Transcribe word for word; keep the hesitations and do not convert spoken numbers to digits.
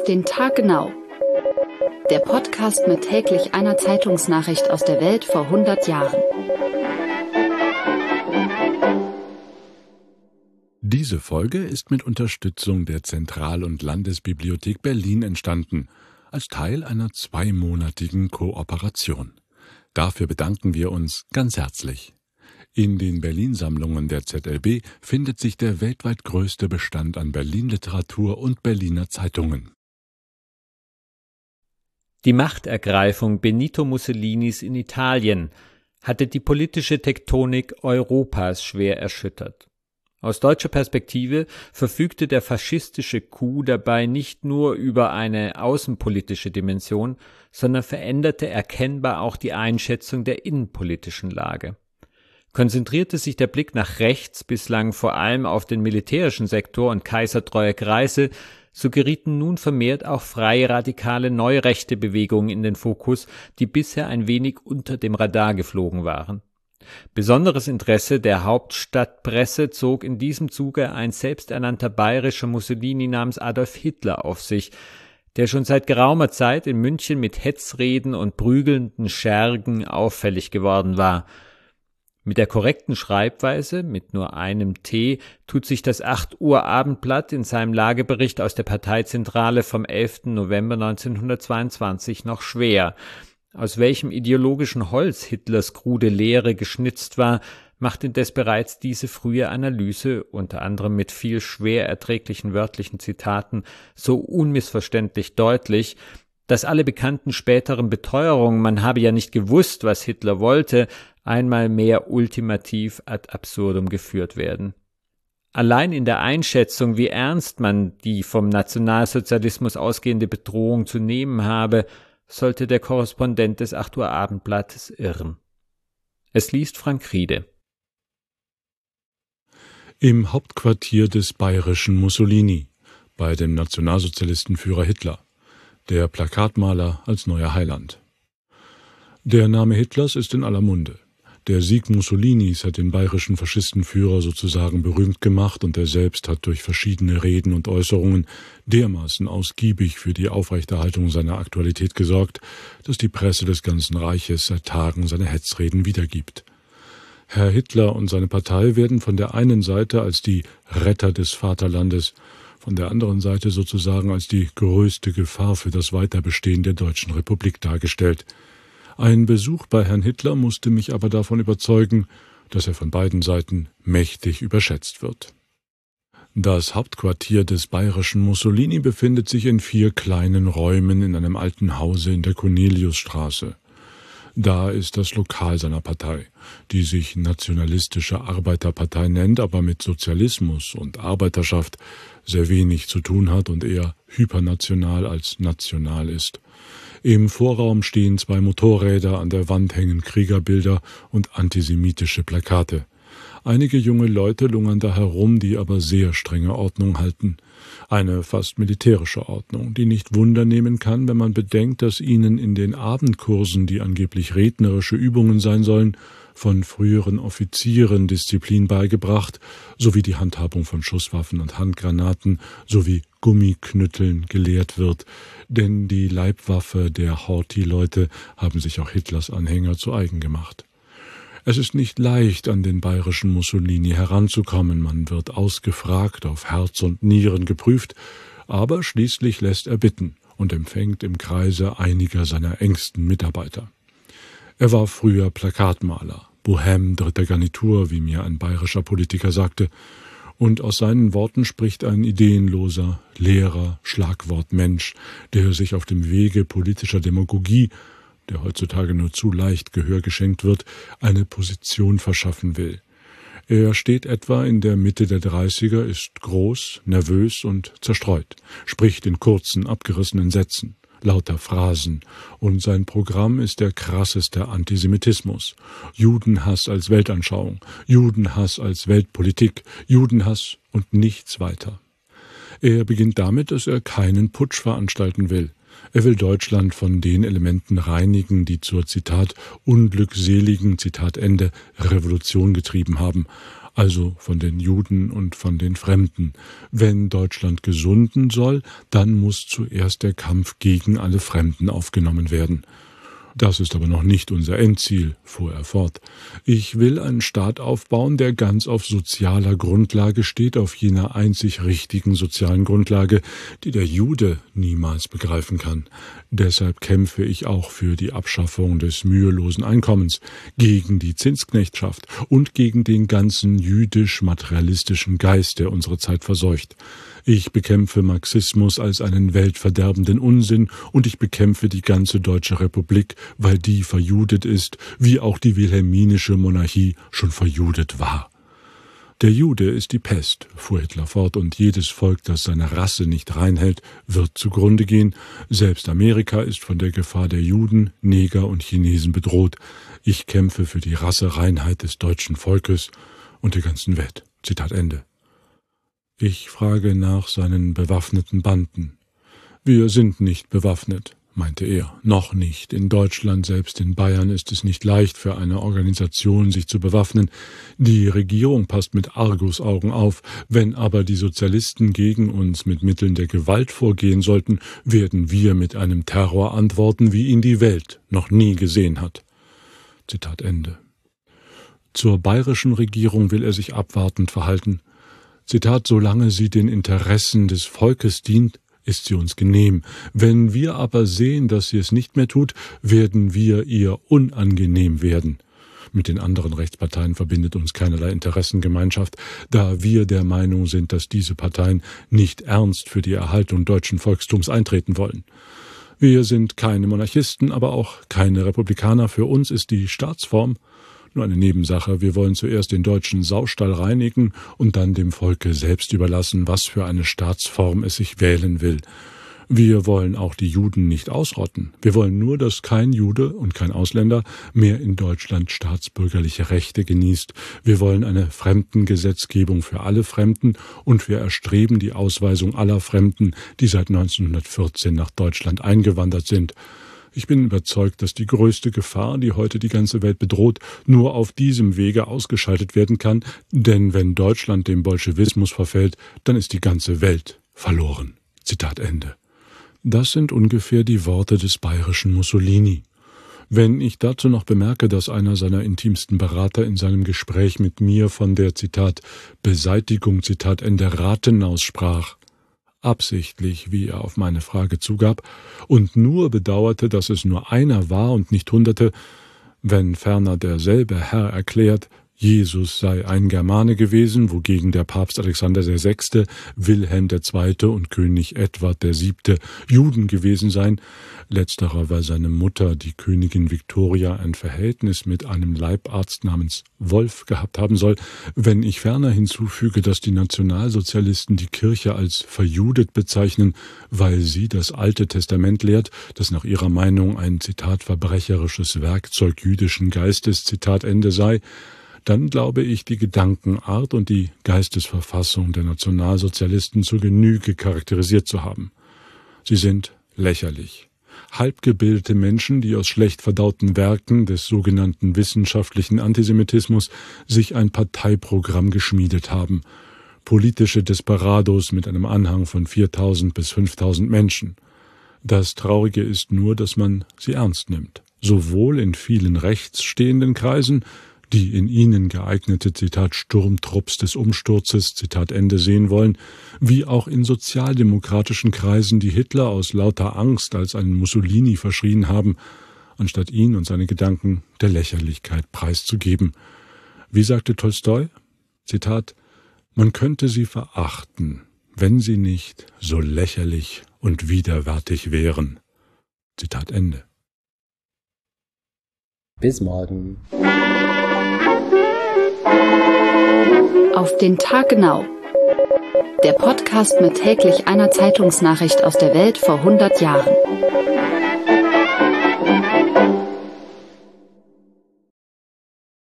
Auf den Tag genau. Der Podcast mit täglich einer Zeitungsnachricht aus der Welt vor hundert Jahren. Diese Folge ist mit Unterstützung der Zentral- und Landesbibliothek Berlin entstanden, als Teil einer zweimonatigen Kooperation. Dafür bedanken wir uns ganz herzlich. In den Berlin-Sammlungen der Z L B findet sich der weltweit größte Bestand an Berlin-Literatur und Berliner Zeitungen. Die Machtergreifung Benito Mussolinis in Italien hatte die politische Tektonik Europas schwer erschüttert. Aus deutscher Perspektive verfügte der faschistische Coup dabei nicht nur über eine außenpolitische Dimension, sondern veränderte erkennbar auch die Einschätzung der innenpolitischen Lage. Konzentrierte sich der Blick nach rechts bislang vor allem auf den militärischen Sektor und kaisertreue Kreise, so gerieten nun vermehrt auch freie radikale neurechte Bewegungen in den Fokus, die bisher ein wenig unter dem Radar geflogen waren. Besonderes Interesse der Hauptstadtpresse zog in diesem Zuge ein selbsternannter bayerischer Mussolini namens Adolf Hitler auf sich, der schon seit geraumer Zeit in München mit Hetzreden und prügelnden Schergen auffällig geworden war. Mit der korrekten Schreibweise, mit nur einem T, tut sich das acht Uhr Abendblatt in seinem Lagebericht aus der Parteizentrale vom elften November neunzehnhundertzweiundzwanzig noch schwer. Aus welchem ideologischen Holz Hitlers krude Lehre geschnitzt war, macht indes bereits diese frühe Analyse, unter anderem mit viel schwer erträglichen wörtlichen Zitaten, so unmissverständlich deutlich, dass alle bekannten späteren Beteuerungen, man habe ja nicht gewusst, was Hitler wollte, einmal mehr ultimativ ad absurdum geführt werden. Allein in der Einschätzung, wie ernst man die vom Nationalsozialismus ausgehende Bedrohung zu nehmen habe, sollte der Korrespondent des acht Uhr Abendblattes irren. Es liest Frank Riede. Im Hauptquartier des bayerischen Mussolini, bei dem Nationalsozialistenführer Hitler, der Plakatmaler als neuer Heiland. Der Name Hitlers ist in aller Munde. Der Sieg Mussolinis hat den bayerischen Faschistenführer sozusagen berühmt gemacht und er selbst hat durch verschiedene Reden und Äußerungen dermaßen ausgiebig für die Aufrechterhaltung seiner Aktualität gesorgt, dass die Presse des ganzen Reiches seit Tagen seine Hetzreden wiedergibt. Herr Hitler und seine Partei werden von der einen Seite als die Retter des Vaterlandes, von der anderen Seite sozusagen als die größte Gefahr für das Weiterbestehen der Deutschen Republik dargestellt. Ein Besuch bei Herrn Hitler musste mich aber davon überzeugen, dass er von beiden Seiten mächtig überschätzt wird. Das Hauptquartier des bayerischen Mussolini befindet sich in vier kleinen Räumen in einem alten Hause in der Corneliusstraße. Da ist das Lokal seiner Partei, die sich Nationalistische Arbeiterpartei nennt, aber mit Sozialismus und Arbeiterschaft sehr wenig zu tun hat und eher hypernational als national ist. Im Vorraum stehen zwei Motorräder, an der Wand hängen Kriegerbilder und antisemitische Plakate. Einige junge Leute lungern da herum, die aber sehr strenge Ordnung halten. Eine fast militärische Ordnung, die nicht Wunder nehmen kann, wenn man bedenkt, dass ihnen in den Abendkursen, die angeblich rednerische Übungen sein sollen, von früheren Offizieren Disziplin beigebracht, sowie die Handhabung von Schusswaffen und Handgranaten sowie Gummiknütteln gelehrt wird, denn die Leibwaffe der Horthy-Leute haben sich auch Hitlers Anhänger zu eigen gemacht. Es ist nicht leicht, an den bayerischen Mussolini heranzukommen, man wird ausgefragt, auf Herz und Nieren geprüft, aber schließlich lässt er bitten und empfängt im Kreise einiger seiner engsten Mitarbeiter. Er war früher Plakatmaler, Bohème dritter Garnitur, wie mir ein bayerischer Politiker sagte, und aus seinen Worten spricht ein ideenloser, leerer Schlagwortmensch, der sich auf dem Wege politischer Demagogie, der heutzutage nur zu leicht Gehör geschenkt wird, eine Position verschaffen will. Er steht etwa in der Mitte der Dreißiger, ist groß, nervös und zerstreut, spricht in kurzen, abgerissenen Sätzen, lauter Phrasen, und sein Programm ist der krasseste Antisemitismus. Judenhass als Weltanschauung, Judenhass als Weltpolitik, Judenhass und nichts weiter. Er beginnt damit, dass er keinen Putsch veranstalten will. Er will Deutschland von den Elementen reinigen, die zur, Zitat, unglückseligen, Zitat Ende, Revolution getrieben haben. also von den Juden und von den Fremden. Wenn Deutschland gesunden soll, dann muss zuerst der Kampf gegen alle Fremden aufgenommen werden. Das ist aber noch nicht unser Endziel, fuhr er fort. Ich will einen Staat aufbauen, der ganz auf sozialer Grundlage steht, auf jener einzig richtigen sozialen Grundlage, die der Jude niemals begreifen kann. Deshalb kämpfe ich auch für die Abschaffung des mühelosen Einkommens, gegen die Zinsknechtschaft und gegen den ganzen jüdisch-materialistischen Geist, der unsere Zeit verseucht. Ich bekämpfe Marxismus als einen weltverderbenden Unsinn und ich bekämpfe die ganze Deutsche Republik, weil die verjudet ist, wie auch die wilhelminische Monarchie schon verjudet war. Der Jude ist die Pest, fuhr Hitler fort, und jedes Volk, das seine Rasse nicht reinhält, wird zugrunde gehen. Selbst Amerika ist von der Gefahr der Juden, Neger und Chinesen bedroht. Ich kämpfe für die Rassereinheit des deutschen Volkes und der ganzen Welt. Zitat Ende. Ich frage nach seinen bewaffneten Banden. Wir sind nicht bewaffnet, meinte er. Noch nicht. In Deutschland, selbst in Bayern, ist es nicht leicht für eine Organisation, sich zu bewaffnen. Die Regierung passt mit Argusaugen auf. Wenn aber die Sozialisten gegen uns mit Mitteln der Gewalt vorgehen sollten, werden wir mit einem Terror antworten, wie ihn die Welt noch nie gesehen hat. Zitat Ende. Zur bayerischen Regierung will er sich abwartend verhalten. Zitat, solange sie den Interessen des Volkes dient, ist sie uns genehm. Wenn wir aber sehen, dass sie es nicht mehr tut, werden wir ihr unangenehm werden. Mit den anderen Rechtsparteien verbindet uns keinerlei Interessengemeinschaft, da wir der Meinung sind, dass diese Parteien nicht ernst für die Erhaltung deutschen Volkstums eintreten wollen. Wir sind keine Monarchisten, aber auch keine Republikaner. Für uns ist die Staatsform nur eine Nebensache. Wir wollen zuerst den deutschen Saustall reinigen und dann dem Volke selbst überlassen, was für eine Staatsform es sich wählen will. Wir wollen auch die Juden nicht ausrotten. Wir wollen nur, dass kein Jude und kein Ausländer mehr in Deutschland staatsbürgerliche Rechte genießt. Wir wollen eine Fremdengesetzgebung für alle Fremden und wir erstreben die Ausweisung aller Fremden, die seit neunzehnhundertvierzehn nach Deutschland eingewandert sind. Ich bin überzeugt, dass die größte Gefahr, die heute die ganze Welt bedroht, nur auf diesem Wege ausgeschaltet werden kann, denn wenn Deutschland dem Bolschewismus verfällt, dann ist die ganze Welt verloren. Zitat Ende. Das sind ungefähr die Worte des bayerischen Mussolini. Wenn ich dazu noch bemerke, dass einer seiner intimsten Berater in seinem Gespräch mit mir von der, Zitat, Beseitigung, Zitat Ende, Rathenaus sprach, absichtlich, wie er auf meine Frage zugab, und nur bedauerte, dass es nur einer war und nicht Hunderte, wenn ferner derselbe Herr erklärt, Jesus sei ein Germane gewesen, wogegen der Papst Alexander der Sechste, Wilhelm der Zweite und König Edward der Siebte Juden gewesen seien, letzterer, weil seine Mutter, die Königin Victoria, ein Verhältnis mit einem Leibarzt namens Wolf gehabt haben soll, wenn ich ferner hinzufüge, dass die Nationalsozialisten die Kirche als verjudet bezeichnen, weil sie das Alte Testament lehrt, das nach ihrer Meinung ein, Zitat, verbrecherisches Werkzeug jüdischen Geistes, Zitat Ende sei, dann glaube ich, die Gedankenart und die Geistesverfassung der Nationalsozialisten zur Genüge charakterisiert zu haben. Sie sind lächerlich. Halbgebildete Menschen, die aus schlecht verdauten Werken des sogenannten wissenschaftlichen Antisemitismus sich ein Parteiprogramm geschmiedet haben. Politische Desperados mit einem Anhang von viertausend bis fünftausend Menschen. Das Traurige ist nur, dass man sie ernst nimmt. Sowohl in vielen rechtsstehenden Kreisen, die in ihnen geeignete, Zitat, Sturmtrupps des Umsturzes, Zitat Ende, sehen wollen, wie auch in sozialdemokratischen Kreisen, die Hitler aus lauter Angst als einen Mussolini verschrien haben, anstatt ihn und seine Gedanken der Lächerlichkeit preiszugeben. Wie sagte Tolstoi? Zitat, man könnte sie verachten, wenn sie nicht so lächerlich und widerwärtig wären. Zitat Ende. Bis morgen. Auf den Tag genau. Der Podcast mit täglich einer Zeitungsnachricht aus der Welt vor hundert Jahren.